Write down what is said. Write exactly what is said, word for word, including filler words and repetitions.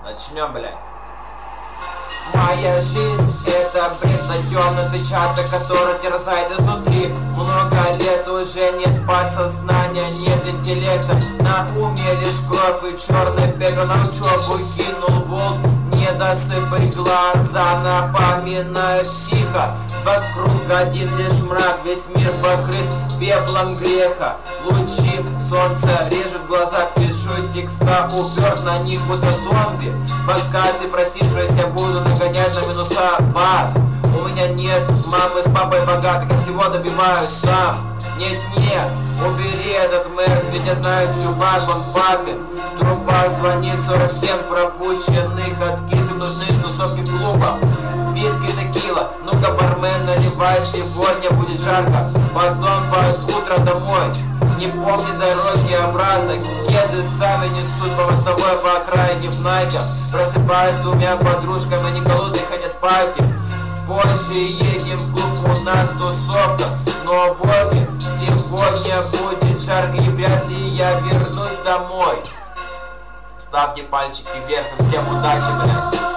Начнем, блядь. Моя жизнь — это бред на темный отпечаток, который терзает изнутри. Много лет уже нет подсознания, нет интеллекта. На уме лишь кровь и черный бег. На учебу кинул болт, недосыпай глаза, напоминаю психа. Вокруг один лишь мрак, весь мир покрыт пеплом греха. Лучи солнца режут глаза, пишу текста, уперт на них будто зомби. Пока ты просиживаешься, буду нагонять на минуса бас. У меня нет мамы с папой богатых, я всего добиваюсь сам. Нет-нет, убери этот мэрс, ведь я знаю, чувак, он папин. Труба звонит, сорок семь пропущенных, откис, им нужны тусовки в клубах. Виски, текила, ну-ка, бармен, наливай, сегодня будет жарко. Потом под утро домой, не помни дороги обратно. Кеды сами несут по мостовой, по окраине в найках. Просыпаюсь с двумя подружками, они голодные, хотят пати. Позже едем в клуб, у нас тусовка. Но боги, сегодня будет жарко, и вряд ли я вернусь домой. Ставьте пальчики вверх, и всем удачи, блядь.